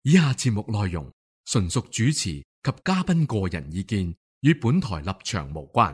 以下節目內容純屬主持及嘉賓個人意見，與本台立場無關。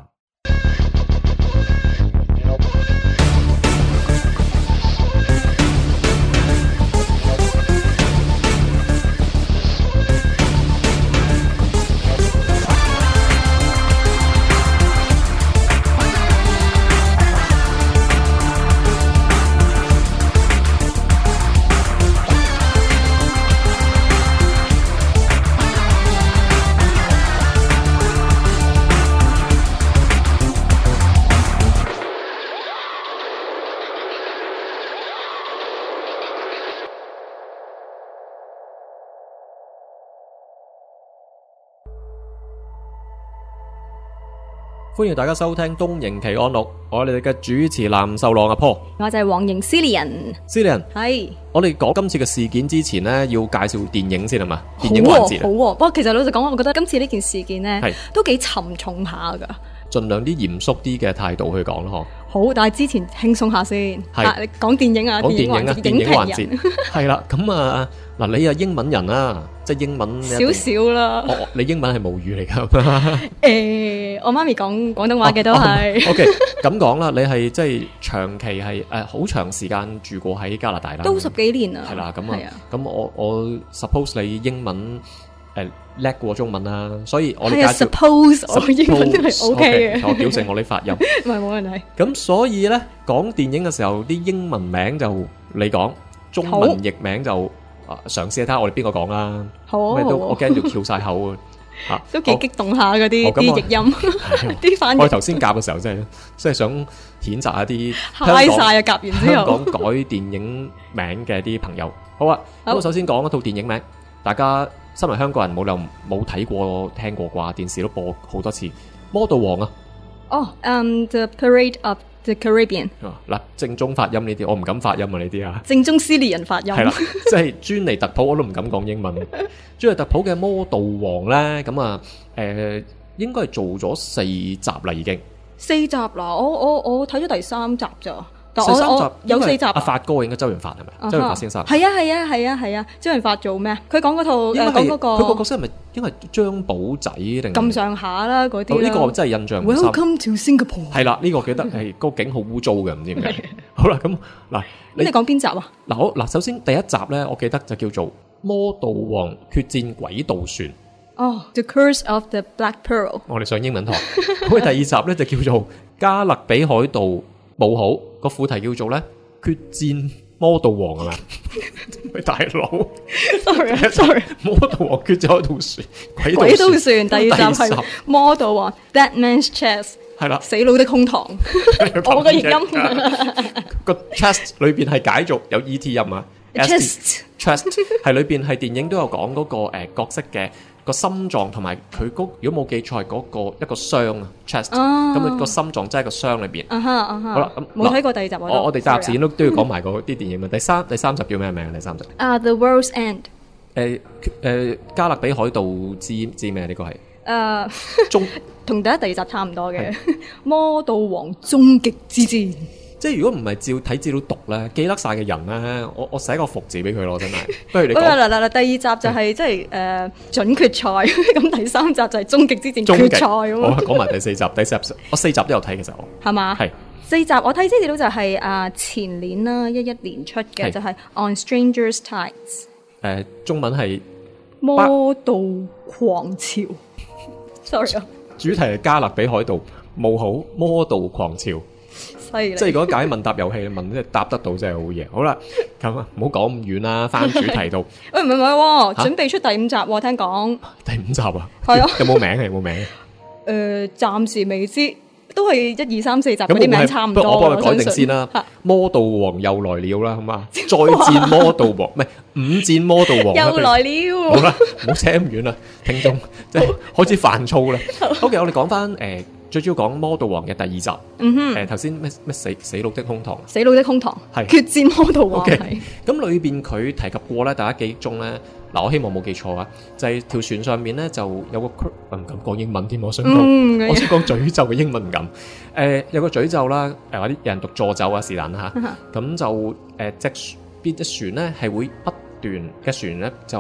歡迎大家收聽《東瀛奇案錄》，我哋嘅主持藍秀浪阿坡， 我就係黃瑩 Cillian， 係我哋講今次嘅事件之前呢，要介紹電影先係嘛？電影好環節好喎。不過其實老實講，我覺得今次呢件事件呢係都幾沉重下噶。 盡量啲嚴肅啲嘅態度去講咯， 好，但係之前輕鬆下先。 係你講電影啊， 講電影啊，電影環節係啦。咁啊，嗱，你係英文人啦，即係英文少少啦。 你英文係母語嚟噶。 我媽咪講廣東話嘅都係。 OK， 咁講啦，你係即係長期係好長時間住過喺加拿大啦， 都10幾年啦。 係啦，咁我 suppose 你英文叻過中文啦，所以我哋介紹 suppose 我英文都係 OK 嘅。 我矯正我啲發音， 唔係冇問題。 咁所以咧講電影嘅時候，啲英文名就你講，中文譯名就嘗試睇下我哋邊個講啦。 好， 我驚要翹晒口啊！ 都幾激動下嗰啲譯音，啲翻譯。 我頭先夾嘅時候真係想譴責一啲嗨晒啊！夾完之後， 香港改電影名嘅啲朋友。好啊，咁我首先講一套電影名，大家身為香港人冇睇過聽過啩，電視都播好多次《魔盜王》啊。 The Parade of the Caribbean。 嗱，正宗發音呢啲，我唔敢發音啊呢啲啊。 正宗Cillian發音。 係啦，即係專利特普我都唔敢講英文。專利特普嘅《魔盜王》咧，咁啊，應該係做咗4集啦，已經。 4集啦，我睇咗第3集咋。 第3集有4集。 阿發哥應該周潤發係咪？周潤發先生。 係啊，周潤發做咩？佢講嗰套講嗰個。 佢個角色係咪應該係張寶仔定？咁上下啦嗰啲。 呢個真係印象唔深。 Welcome to Singapore。 係啦，呢個記得係個景好污糟嘅，唔知點解。好啦，咁嗱， 你講邊集啊？ 嗱，首先第一集咧，我記得就叫做《魔盜王決戰軌道船》。 The Curse of the Black Pearl。 我哋上英文堂。咁第二集咧就叫做《加勒比海盜》。冇好個副題叫做咧決戰魔盜王係嘛？喂大佬，sorry，魔盜王決戰海盜船，軌道船。 第二集係魔盜王 Dead Man's Chest， 係啦，死佬的胸膛。我嘅譯音個 chest 裏邊係解做有 et 音啊 ，chest 係裏邊係電影都有講嗰個角色嘅。個心臟同埋佢如果冇記錯係嗰個一個箱啊 chest， 咁佢個心臟真係個箱裏邊。好啦，咁冇睇過第二集我哋集時都要講埋嗰啲電影啊。第三集叫咩名？第三集 The World's End。 加勒比海盜知咩？呢個係同第二集差唔多嘅魔盜王終極之戰。 即係如果唔係照睇資料讀咧，記得晒嘅人咧，我寫個服字俾佢咯，真係。不如你講。 嗱，第二集就係即係準決賽，咁第3集就係終極之戰決賽咁。 我講埋第4集，第4集我4集都有睇，其實我係嘛？係4集我睇資料就係前年啦，11年出嘅，就係 On Strangers Tides。 中文係魔盜狂潮。sorry 啊。 主題係加勒比海盜，冇好魔盜狂潮。即係如果解問答遊戲，問即係答得到真係好嘢。好啦，咁啊唔好講咁遠啦，翻主題度。 喂，唔係，準備出第5集喎，聽講。 第5集啊？ 係啊。 有冇名？有冇名？ 暫時未知，都係1、2、3、4集嗰啲名差唔多。 我幫佢改定先啦。魔盜王又來了啦，好嘛？再戰魔盜王，唔係5戰魔盜王又來了。 好啦，唔好扯咁遠啦，聽眾即係開始煩躁啦。OK，我哋講翻最主要講《魔盜王》嘅第2集，頭先咩死佬的胸膛， 死佬的胸膛係決戰魔盜王係。咁裏邊佢提及過咧，大家記憶中咧，嗱我希望冇記錯啊，就係條船上面咧就有個唔敢講英文添，我想講詛咒嘅英文唔敢，有個詛咒啦，或者有人讀詛咒啊是但啦嚇，咁就隻船咧係會不斷嘅船咧就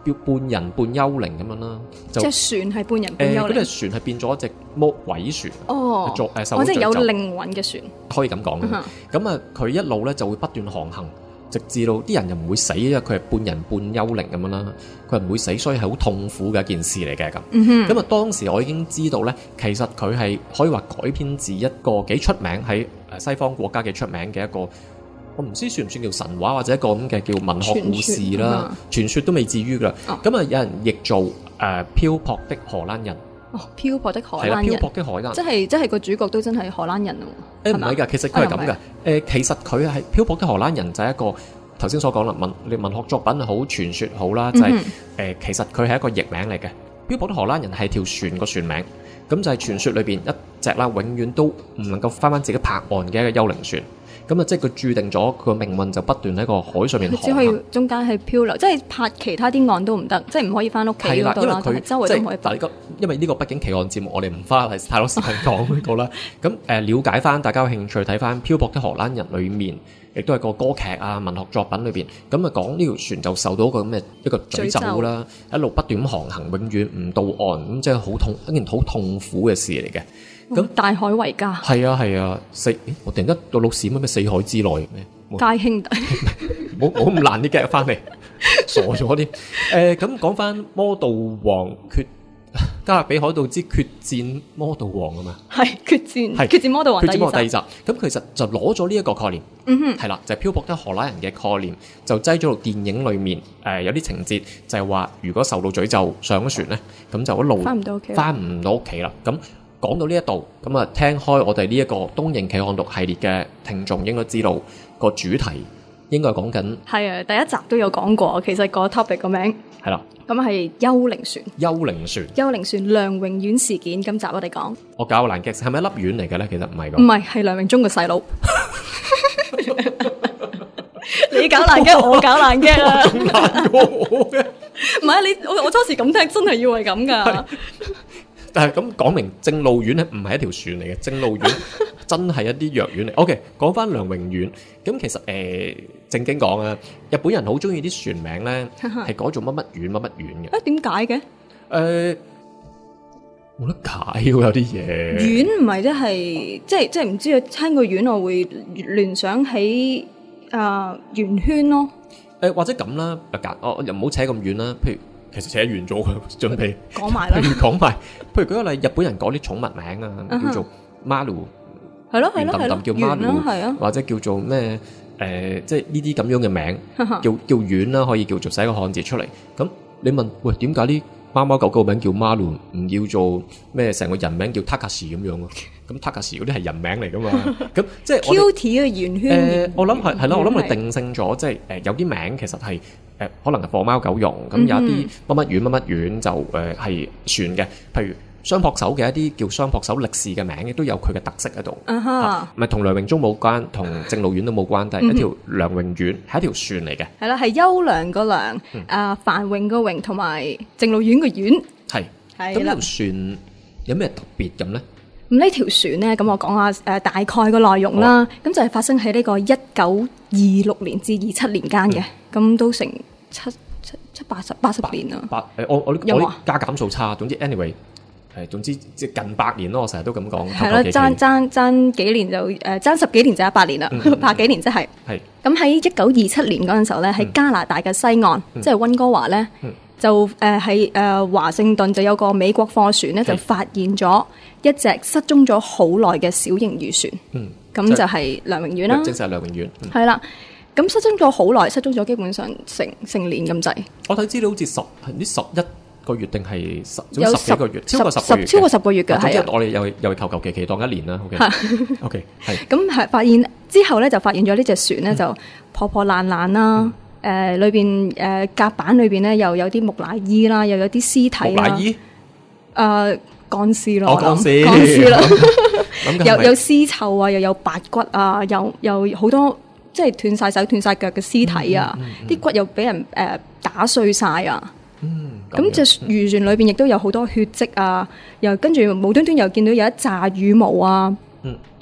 半人半幽靈咁樣啦，就即係船係半人半幽靈。 嗰隻船係變咗一隻魔鬼船， 哦， 受到即係有詛咒靈魂嘅船， 可以咁講。咁啊，佢一路咧就會不斷航行，直至到啲人又唔會死，因為佢係半人半幽靈咁樣啦，佢唔會死，所以係好痛苦嘅一件事嚟嘅咁。咁啊，當時我已經知道咧，其實佢係可以話改編自一個幾出名喺西方國家幾出名嘅一個。我唔知算唔算叫神話或者一個咁嘅叫文學故事啦，傳說都未至於噶啦。咁啊，有人譯做漂泊的荷蘭人。哦，漂泊的荷蘭人。係啦，漂泊的荷蘭人。即係個主角都真係荷蘭人喎。唔係㗎，其實佢係咁嘅。其實佢係漂泊的荷蘭人就係一個頭先所講啦，文學作品好，傳說好啦，就係其實佢係一個譯名嚟嘅。漂泊的荷蘭人係條船個船名，咁就係傳說裏邊一隻啦，永遠都唔能夠翻自己泊岸嘅一個幽靈船。咁啊，即係佢注定咗佢個命運就不斷喺個海上面航行，只可以中間係漂流，即係泊其他啲岸都唔得，即係唔可以翻屋企嗰度啦，同埋周圍都唔可以泊。 因為呢個畢竟奇案節目，我哋唔花太多時間講呢個啦。咁了解翻，大家有興趣睇翻《漂泊的荷蘭人》裏面，亦都係個歌劇啊、文學作品裏邊，咁啊講呢條船就受到個咁嘅一個詛咒啦，一路不斷咁航行，永遠唔到岸，咁即係好痛一件好痛苦嘅事嚟嘅。咁大海為家， 係啊，我突然間到老屎咩四海之內咩？ 皆兄弟， 冇咁難啲嘅翻嚟，傻咗啲。咁講翻魔道王加勒比海盜之決戰魔道王啊嘛，係決戰魔道王第二集。咁其實就攞咗呢一個概念，係啦，就係漂泊的荷蘭人嘅概念，就擠咗到電影裏面。有啲情節就係話，如果受到詛咒上咗船咧，咁就一路翻唔到屋企啦。咁講到呢一度，咁啊聽開我哋呢一個東瀛奇案錄系列嘅聽眾應該知道個主題應該講緊係啊，第一集都有講過，其實個 topic 個名係啦， 咁係幽靈船。幽靈船梁榮遠事件，今集我哋講。我搞爛 gag 係咪一粒丸嚟嘅咧？其實唔係㗎， 唔係，係梁榮忠個細佬。你搞爛 gag，我搞爛 gag 啊！ 仲爛過我嘅， 唔係我初時咁聽，真係以為咁㗎。 但係咁講明正路丸咧，唔係一條船嚟嘅，正路丸真係一啲藥丸嚟。OK， 講翻梁榮遠，咁其實正經講啊，日本人好中意啲船名咧，係改做乜乜丸乜乜丸嘅。 點解嘅？ 冇得解喎，有啲嘢。 丸唔係即係唔知啊，聽個丸我會聯想起圓圈咯。 或者咁啦，又唔好扯咁遠啦，譬如。其實寫完咗嘅，準備講埋啦。 譬如舉個例，日本人改啲寵物名啊，叫做 Maru， 係咯， 叫 Maru， 或者叫做咩即係呢啲咁樣嘅名，叫丸啦，可以叫做寫個漢字出嚟。咁你問喂，點解啲貓貓狗狗名叫 Maru， 唔叫做咩？成個人名叫 Takashi 咁樣啊？咁 Takashi 嗰啲係人名嚟噶嘛？咁即係 Cutie 嘅圓圈。 我諗係咯，我諗佢定性咗，即係有啲名其實係。可能係放貓狗用，咁有一啲乜乜丸乜乜丸就係船嘅，譬如雙撲手嘅一啲叫雙撲手力士嘅名，亦都有佢嘅特色喺度。唔係同梁榮忠冇關，同正路丸都冇關，但係一條梁榮丸係一條船嚟嘅。係啦，係優良個良，繁榮個榮，同埋正路丸個丸。係咁條船有咩特別咁咧？咁呢條船咧，咁我講下大概個內容啦。咁就係發生喺呢個1926年至27年間嘅，咁都成80年啦。我加減數差，總之 anyway 總之即係近100年咯。我成日都咁講。係咯，爭幾年就爭10幾年就100年啦，100幾年即係。係咁喺1927年嗰陣時候咧，喺加拿大嘅西岸，即係溫哥華咧，就喺華盛頓就有個美國貨船咧，就發現咗一隻失蹤咗好耐嘅小型漁船。咁就係梁榮遠啦，正式係梁榮遠。係啦。咁失蹤咗好耐，失蹤咗基本上成年咁滯。我睇資料好似11個月定係10幾個月，超過10個月嘅。係啊，我哋又求其當1年啦。OK， 係。咁係發現之後咧，就發現咗呢隻船咧就破破爛爛啦。裏邊甲板裏邊咧又有啲木乃伊啦，又有啲屍體啦。木乃伊？乾屍咯，乾屍啦。有屍臭啊，又有白骨啊，又好多。即係斷晒手斷晒腳嘅屍體啊！啲骨又俾人打碎晒啊！咁隻漁船裏邊亦都有好多血跡啊！又跟住無端端又見到有一紮羽毛啊！咁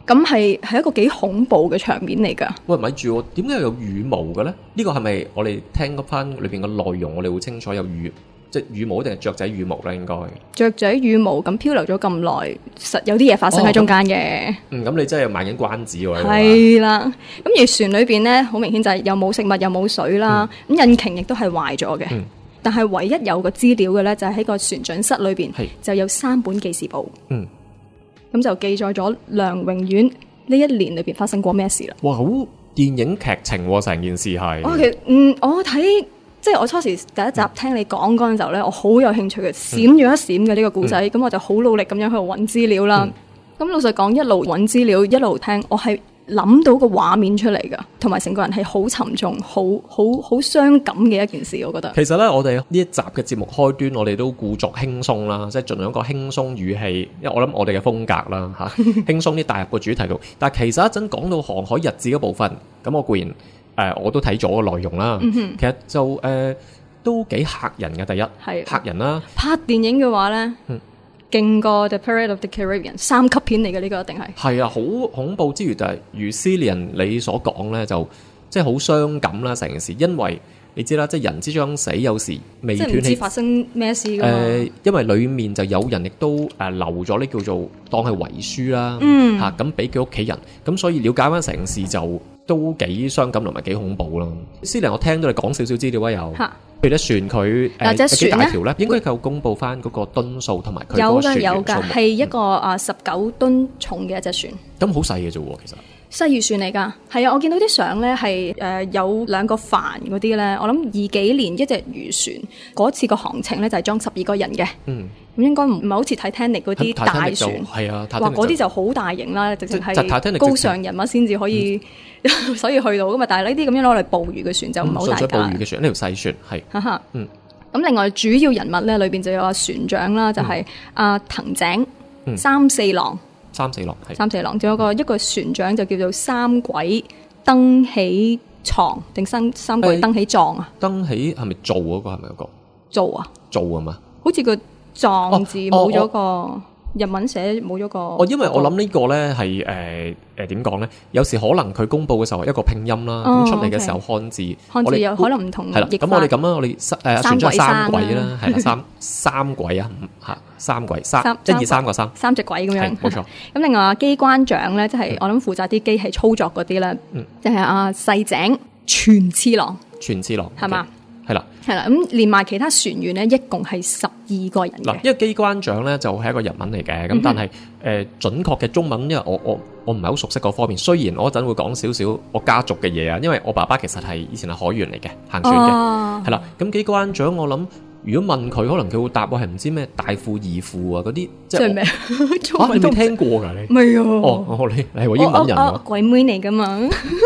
咁係一個幾恐怖嘅場面嚟㗎。 喂，咪住喎，點解有羽毛嘅咧？呢個係咪我哋聽嗰番裏邊嘅內容，我哋會清楚有即係羽毛定係雀仔羽毛咧？應該雀仔羽毛咁漂流咗咁耐，實有啲嘢發生喺中間嘅。 咁你真係賣緊關子喎。 係啦，咁而船裏邊咧，好明顯就係又冇食物又冇水啦，咁引擎亦都係壞咗嘅。但係唯一有個資料嘅咧，就係喺個船長室裏邊就有3本記事簿。咁就記載咗梁榮遠呢一年裏邊發生過咩事啦。 哇，好電影劇情喎，成件事係。 我睇。即係我初時第一集聽你講嗰陣時候咧，我好有興趣嘅，閃咗一閃嘅呢個故仔，咁我就好努力咁樣去揾資料啦。咁老實講，一路揾資料一路聽，我係諗到個畫面出嚟噶，同埋成個人係好沉重、好傷感嘅一件事，我覺得。 其實咧，我哋呢一集嘅節目開端，我哋都故作輕鬆啦，即係盡量一個輕鬆語氣，因為我諗我哋嘅風格啦嚇，輕鬆啲帶入個主題度。但係其實一陣講到航海日誌嗰部分，咁我固然。我都睇咗個內容啦，其實就都幾嚇人嘅。第一嚇人啦， 拍電影嘅話咧，勁過 The Pirate of the Caribbean 3級片嚟嘅呢個一定係。係啊，好恐怖之餘，就係如Cillian你所講咧，就即係好傷感啦成件事，因為你知啦，即係人之將死有時未斷氣，即係唔知發生咩事㗎嘛。因為裡面就有人亦都留咗呢叫做當係遺書啦，咁俾佢屋企人，咁所以了解翻成件事就。都幾傷感同埋幾恐怖啦。Cillian，我聽到你講少少資料啊，有，譬如咧船佢有幾大條咧，應該佢有公佈翻嗰個噸數同埋佢嗰個船員數目。有㗎，係一個19噸重嘅一隻船。咁好細嘅啫喎，其實。 西漁船嚟㗎，係啊！我見到啲相咧係有2個帆嗰啲咧，我諗20幾年一隻漁船嗰次個航程咧就係裝12個人嘅。咁應該唔係好似 Titanic 嗰啲大船，係啊，哇！嗰啲就好大型啦，直情係高尚人物先至可以，所以去到㗎嘛。但係呢啲咁樣攞嚟捕魚嘅船就唔係好大架。 捕魚嘅船，呢條細船係。 咁另外主要人物咧裏邊就有船長啦，就係藤井三四郎。三四郎，仲有一個船長就叫做三鬼登喜床定三鬼登喜撞啊？登喜係咪做嗰個係咪嗰個？做啊？做啊嘛？好似個撞字冇咗個日文寫冇咗個。因為我諗呢個咧係點講咧？有時可能佢公佈嘅時候係一個拼音啦，咁出嚟嘅時候漢字又可能唔同。係啦，咁我哋咁啦，我哋船長三鬼啦，係啦，三鬼啊，三鬼即係3個3，三隻鬼咁樣。冇錯。咁另外機關長咧，即係我諗負責啲機器操作嗰啲咧，即係細井全次郎係嘛？係啦，咁連埋其他船員咧，一共係12個人嘅。嗱，因為機關長咧就係一個日文嚟嘅，咁但係準確嘅中文，因為我唔係好熟悉嗰方面。雖然我一陣會講少少我家族嘅嘢啊，因為我爸爸其實係以前係海員嚟嘅，行船嘅，係啦。咁機關長我諗，如果問佢，可能佢會答我係唔知咩大富二富啊嗰啲，即係咩？你未聽過㗎你？未啊！你係個英文人喎，鬼妹嚟㗎嘛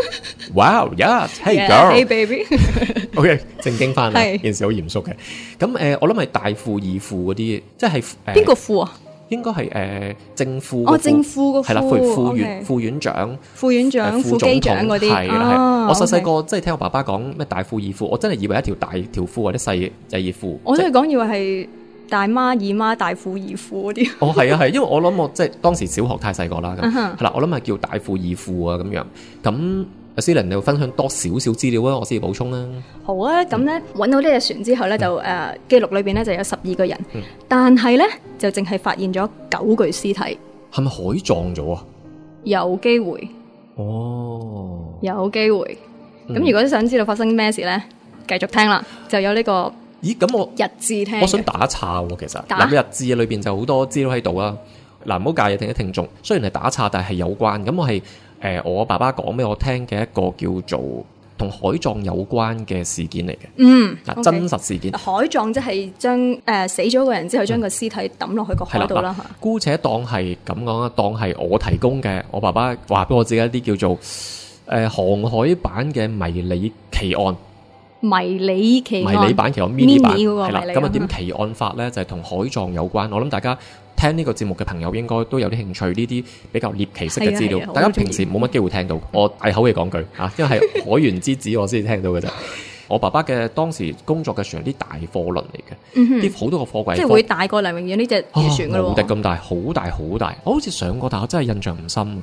？Wow, yeah, hey girl, hey baby. OK， 正經翻啦，件事好嚴肅嘅。咁我諗係大富二富嗰啲，即係邊個富啊？應該係正副正副個係啦，副院長、副機長嗰啲係啦。我細個即係聽我爸爸講咩大富二富，我真係以為一條大條褲或者細就二富。我真係講以為係大媽二媽大富二富嗰啲。係啊，因為我諗我即係當時小學太細個啦，咁係啦，我諗係叫大富二富啊咁樣。咁阿 Cillian，你會分享多少少資料啊？我先要補充啦。好啊，咁咧揾到呢隻船之後咧，就記錄裏邊咧就有12個人，但係咧就淨係發現咗9具屍體。係咪海撞咗啊？有機會。哦，有機會。咁如果想知道發生咩事咧，繼續聽啦，就有呢個。咦？咁我日誌聽。我想打岔喎，其實嗱，日誌裏邊就好多資料喺度啦。嗱，唔好介意聽眾，雖然係打岔，但係有關。咁我係我爸爸講俾我聽嘅一個叫做同海葬有關嘅事件嚟嘅。嗱，真實事件。海葬即係將死咗個人之後，將個屍體抌落去個海度啦。姑且當係咁講啦，當係我提供嘅，我爸爸話俾我知一啲叫做航海版嘅迷你奇案。迷你版奇案 mini 版係啦。咁啊點奇案法咧？就係同海葬有關。我諗大家聽呢個節目嘅朋友應該都有啲興趣，呢啲比較獵奇式嘅資料，大家平時冇乜機會聽到。我大口嘅講句啊，因為係海員之子，我先至聽到嘅啫。我爸爸嘅當時工作嘅船啲大貨輪嚟嘅，啲好多個貨櫃，即係會大過黎明遠呢隻漁船噶咯，無敵咁大，好大好大。我好似上過，但我真係印象唔深。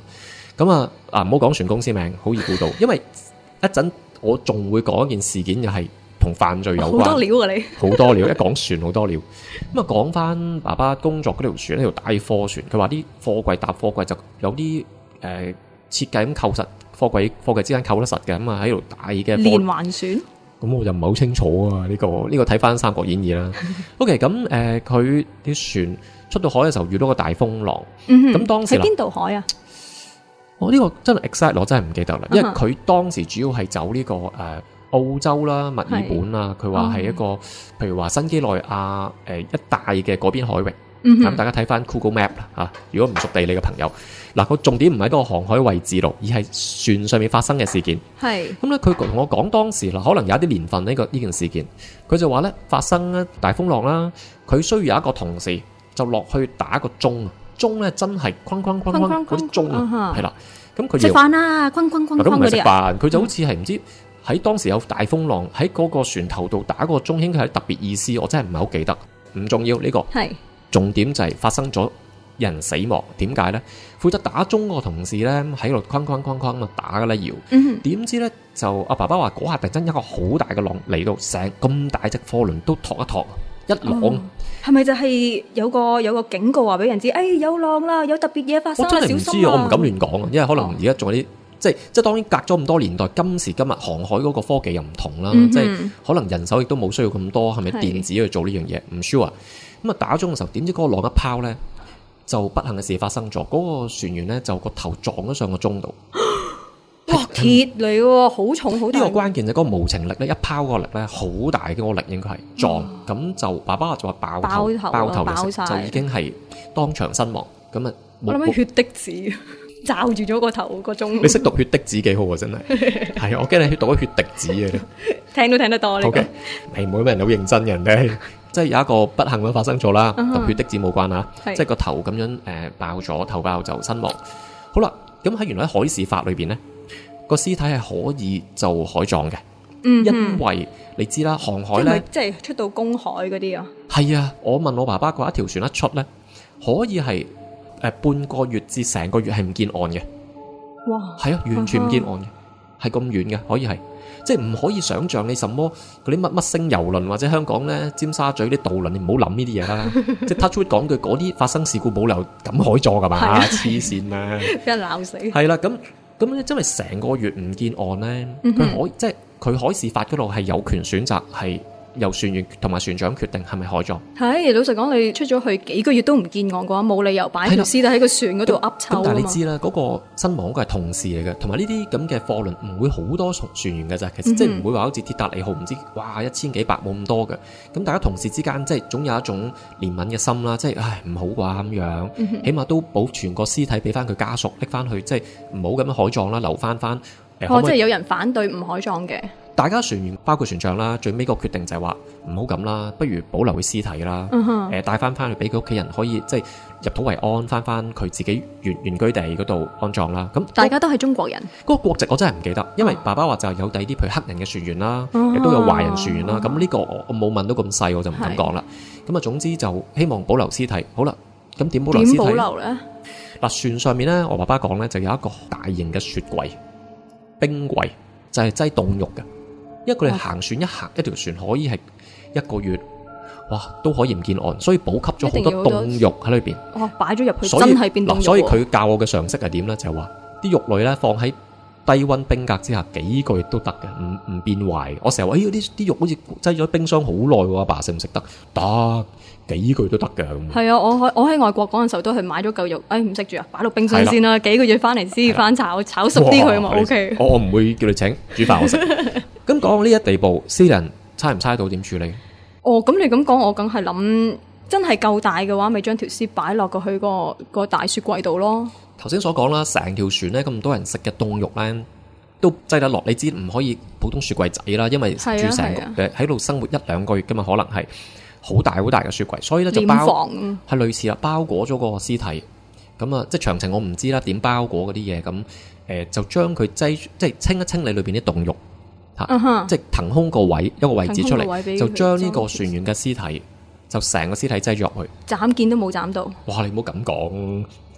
咁啊唔好講船公司名，好易估到，因為一陣我仲會講一件事件，又係同犯罪有關。 好多料啊你！ 好多料，一講船好多料。咁啊講翻爸爸工作嗰條船，呢條大貨船，佢話啲貨櫃搭貨櫃就有啲設計咁扣實，貨櫃之間扣得實嘅，咁啊喺條大嘅連環船。 咁我就唔係好清楚啊，呢個睇翻《三國演義》啦。OK， 咁佢啲船出到海嘅時候遇到個大風浪，咁當時喺邊度海啊？ 我呢個真係 exact，我真係唔記得啦，因為佢當時主要係走呢個澳洲啦、墨爾本啦，佢話係一個譬如話新幾內亞一帶嘅嗰邊海域。咁大家睇翻 Google Map 啦嚇，如果唔熟地理嘅朋友，嗱個重點唔喺嗰個航海位置度，而係船上面發生嘅事件。係咁咧，佢同我講當時啦，可能有一啲年份呢件事件，佢就話咧發生咧大風浪啦，佢需要有一個同事就落去打個鐘，鐘咧真係哐嗰啲鐘啊，係啦，咁佢食飯啦，哐嗰啲啊， 咁唔係食飯，佢就好似係唔知喺當時有大風浪喺嗰個船頭度打個鐘，應該係特別意思，我真係唔係好記得，唔重要呢個。係。重點就係發生咗人死亡，點解呢？負責打鐘個同事呢，喺度哐咁打嘅咧搖，點知呢，就阿爸爸話嗰下突然間一個好大嘅浪嚟到，成咁大隻貨輪都托一托一浪， 係咪就係有個警告話俾人知？有浪啦，有特別嘢發生， 我真係唔知，我唔敢亂講啊，因為可能而家仲有啲即係當然隔咗咁多年代，今時今日航海嗰個科技又唔同啦，即係可能人手亦都冇需要咁多，係咪電子去做呢樣嘢？唔 sure 啊。咁啊打鐘嘅時候，點知嗰個浪一拋咧，就不幸嘅事發生咗。嗰個船員咧就個頭撞咗上個鐘度。哇！鐵嚟喎，好重好大。呢個關鍵就係嗰個無情力咧，一拋嗰個力咧，好大嘅個力應該係撞。咁就爸爸就話爆頭嘅時候就已經係當場身亡。咁啊， 我諗起血滴子罩住咗個頭個鐘。 你識讀血滴子幾好啊！真係係我驚你讀咗血滴子嘅。 聽都聽得多呢個。 係每個人好認真嘅人哋。即係有一個不幸咁發生咗啦，同血滴子冇關啊，即係個頭咁樣爆咗，頭爆就身亡。好啦，咁喺原來喺海事法裏邊呢，個屍體係可以就海葬嘅，因為你知啦，航海呢， 即係出到公海嗰啲啊。係啊，我問我爸爸話一條船一出呢，可以係半個月至成個月係唔見岸嘅。哇！係啊，完全唔見岸嘅，係咁遠嘅，可以係。即係唔可以想象你什麼嗰啲乜星郵輪或者香港咧尖沙咀啲渡輪，你唔好諗呢啲嘢啦。即係 touch wood 講句，嗰啲發生事故冇理由咁海葬噶嘛，黐線啊！俾人鬧死。係啦，咁咧，因為成個月唔見岸咧，佢即係佢海事法嗰度係有權選擇係由船員同埋船長決定係咪海葬。係，老實講，你出咗去幾個月都唔見岸嘅話，冇理由擺條屍體喺個船嗰度噏臭。咁但係你知啦，嗰個身亡嗰個係同事嚟嘅，同埋呢啲咁嘅貨輪唔會好多船員嘅咋，其實即係唔會話好似鐵達尼號唔知哇1000幾百冇咁多嘅。咁大家同事之間即係總有一種憐憫嘅心啦，即係唉唔好啩咁樣，起碼都保存個屍體俾翻佢家屬拎翻去，即係唔好咁樣海葬啦，留翻。即係有人反對唔海葬嘅。大家船員包括船長啦，最尾個決定就係話唔好咁啦，不如保留佢屍體啦，帶翻去俾佢屋企人可以即係入土為安，翻佢自己原居地嗰度安葬啦。咁大家都係中國人，嗰個國籍我真係唔記得，因為爸爸話就係有第二啲譬如黑人嘅船員啦，亦都有華人船員啦。咁呢個我冇問到咁細，我就唔敢講啦。咁啊，總之就希望保留屍體。好啦，咁點保留屍體？點保留咧？嗱，船上面咧，我爸爸講咧就有一個大型嘅雪櫃、冰櫃，就係擠凍肉嘅。因為佢哋行船一條船可以係一個月，哇都可以唔見岸，所以補給咗好多凍肉喺裏邊。哦，擺咗入去真係變凍肉。所以佢教我嘅常識係點咧？就係話啲肉類咧放喺低溫冰格之下幾個月都得嘅，唔變壞。我成日話啲肉好似擠咗冰箱好耐喎，阿爸食唔食得？得幾個月都得嘅咁。係啊，我喺外國嗰陣時候都係買咗嚿肉，唔識住啊，擺到冰箱先啦，幾個月翻嚟先翻炒熟啲佢嘛 OK。我唔會叫你請煮飯我食。咁講到呢一地步，私人猜唔猜到點處理？咁你咁講，我梗係諗，真係夠大嘅話，咪將條屍擺落去個大雪櫃度咯。頭先所講啦，成條船咧咁多人食嘅凍肉咧，都擠得落。你知唔可以普通雪櫃仔啦，因為住成個喺度生活1-2個月噶嘛，可能係好大嘅雪櫃，所以咧就係類似啦，包裹咗個屍體。咁啊，即係詳情我唔知啦，點包裹嗰啲嘢咁，就將佢即係清一清理裏邊啲凍肉。即係騰空個位一個位置出嚟，就將呢個船員嘅屍體就成個屍體擠咗入去，斬件都冇斬到。哇！你唔好咁講，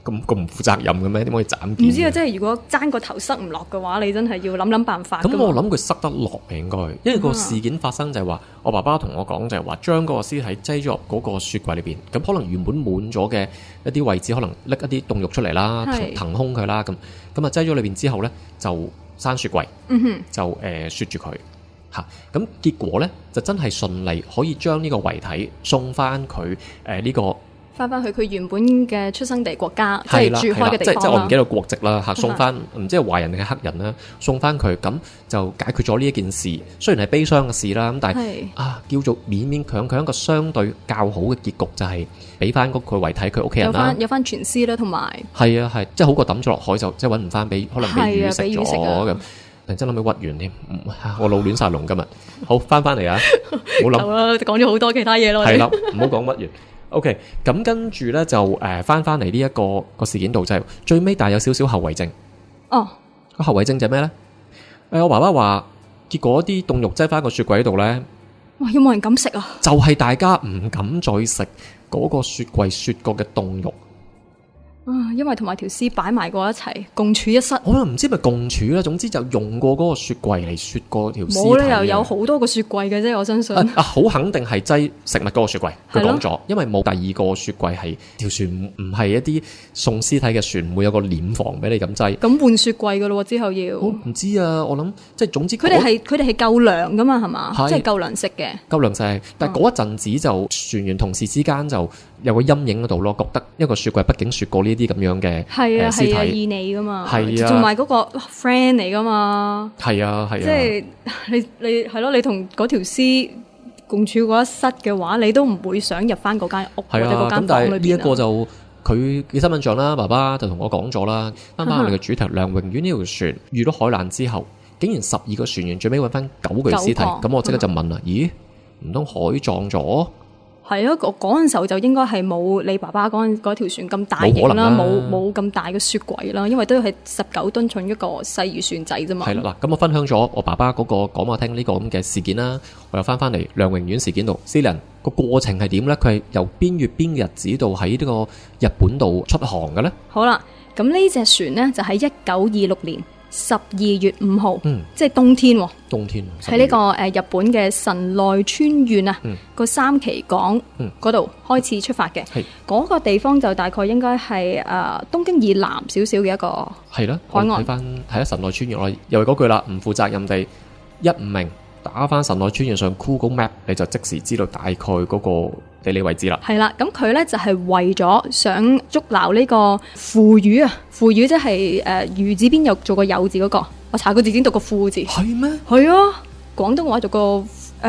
咁唔負責任嘅咩？點可以斬件？ 唔知啊，即係如果爭個頭塞唔落嘅話，你真係要諗辦法。 咁我諗佢塞得落應該，因為個事件發生就係話，我爸爸同我講就係話，將嗰個屍體擠咗入嗰個雪櫃裏邊，咁可能原本滿咗嘅一啲位置，可能拎一啲凍肉出嚟啦，騰空佢啦，咁啊擠咗裏邊之後咧，就閂雪櫃，就雪住佢嚇。咁結果咧就真係順利可以將呢個遺體送翻佢呢個。 翻去佢原本嘅出生地國家，即係住開嘅地方啦。 即係我唔記得國籍啦嚇，送翻唔知係華人定係黑人啦，送翻佢，咁就解決咗呢一件事。雖然係悲傷嘅事啦，咁但係叫做勉勉強強一個相對較好嘅結局，就係俾翻嗰佢遺體佢屋企人啦，有翻全屍啦，同埋係即係好過抌咗落海就即係揾唔翻，可能俾魚食咗咁。突然真諗起屈原添，我腦亂晒龍今日。好翻嚟啊！唔好諗啦， 講咗好多其他嘢咯。 係啦，唔好講屈原。OK， 咁跟住咧就翻嚟呢一個事件度，就係最尾，但係有少少後遺症。個後遺症就係咩咧？我爸爸話，結果啲凍肉擠翻個雪櫃度咧， 哇！有冇人敢食啊？ 就係大家唔敢再食嗰個雪櫃雪過嘅凍肉。 因為同埋條屍擺埋過一齊，共處一室。 我唔知咪共處啦，總之就用過嗰個雪櫃嚟雪過條屍體。 冇理由有好多個雪櫃嘅啫，我相信。 好肯定係擠食物嗰個雪櫃。佢講咗，因為冇第二個雪櫃係條船唔係一啲送屍體嘅船，唔會有個殮房俾你咁擠。咁換雪櫃噶咯，之後要。 唔知啊，我諗即係總之。佢哋係夠糧噶嘛，係嘛？即係夠糧食嘅。夠糧食，但係嗰一陣子就船員同事之間就有個陰影嗰度咯，覺得一個雪櫃畢竟雪過呢啲咁樣嘅屍體， 意你噶嘛， 同埋嗰個 friend 嚟噶嘛， 即係你係咯，你同嗰條屍共處嗰一室嘅話，你都唔會想入翻嗰間屋或者嗰間房裏邊。 呢一個就佢嘅新聞上啦，爸爸就同我講咗啦。翻我哋嘅主題，梁榮遠呢條船遇到海難之後，竟然12個船員最尾揾翻9具屍體，咁我即刻就問啦，咦，唔通海撞咗？ 係啊，嗰陣時候就應該係冇你爸爸嗰條船咁大型啦，冇咁大嘅雪櫃啦，因為都係19噸重一個細漁船仔啫嘛。係啦，嗱，咁我分享咗我爸爸嗰個講我聽呢個咁嘅事件啦，我又翻嚟梁榮遠事件度，Celine個過程係點咧？佢係由邊月邊日子度喺呢個日本度出航嘅咧？好啦， 咁呢隻船呢，就喺1926年12月5號，即係冬天喎。 冬天喺呢個日本嘅神奈川縣啊，個三崎港嗰度開始出發嘅。嗰個地方就大概應該係東京以南少少嘅一個海岸。 睇翻係啦，神奈川縣我又係嗰句啦，唔負責任地一唔明打翻神奈川縣上 Google Map， 你就即時知道大概嗰個地理位置啦。 係啦，咁佢咧就係為咗想捉撈呢個腐魚啊，腐魚即係魚字邊有做個有字嗰個。我查個字典讀個腐字。 係咩？ 係啊，廣東話讀個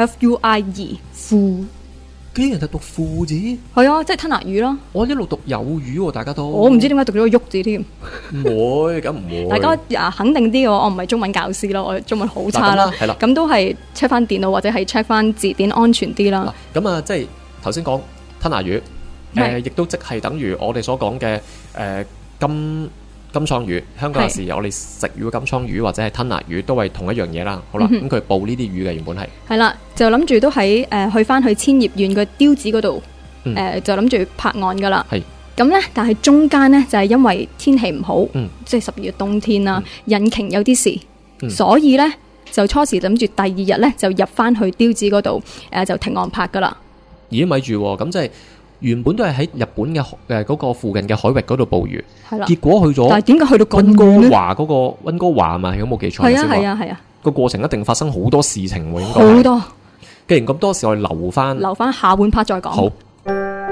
FUIE 腐。 竟然係讀腐字？ 係啊，即係吞拿魚咯。 我一路讀有魚，大家都。我唔知點解讀咗個喐字添。 唔會，咁唔會。 大家肯定啲嘅，我唔係中文教師咯，我中文好差啦。係啦，咁都係 check 翻電腦或者係 check 翻字典安全啲啦。 咁啊，即係頭先講吞拿魚，亦都即係等於我哋所講嘅金槍魚，香港有時我哋食魚金槍魚或者係吞拿魚都係同一樣嘢啦。好啦，咁佢捕呢啲魚嘅原本係啦， 就諗住都喺去翻去千葉縣嘅刁子嗰度，就諗住拍岸噶啦。係咁咧，但係中間咧就係因為天氣唔好，即係12月冬天啦，引擎有啲事，所以咧就初時諗住第二日咧就入翻去刁子嗰度，就停岸拍噶啦。 咦，咪住咁即係。原本都係喺日本嘅嗰個附近嘅海域嗰度捕魚，結果去咗， 但係點解去到咁溫哥華嗰個溫哥華啊嘛？有冇記錯？ 係啊， 個過程一定發生好多事情喎，應該好多。 既然咁多事，我哋留翻下半 part 再講。 好。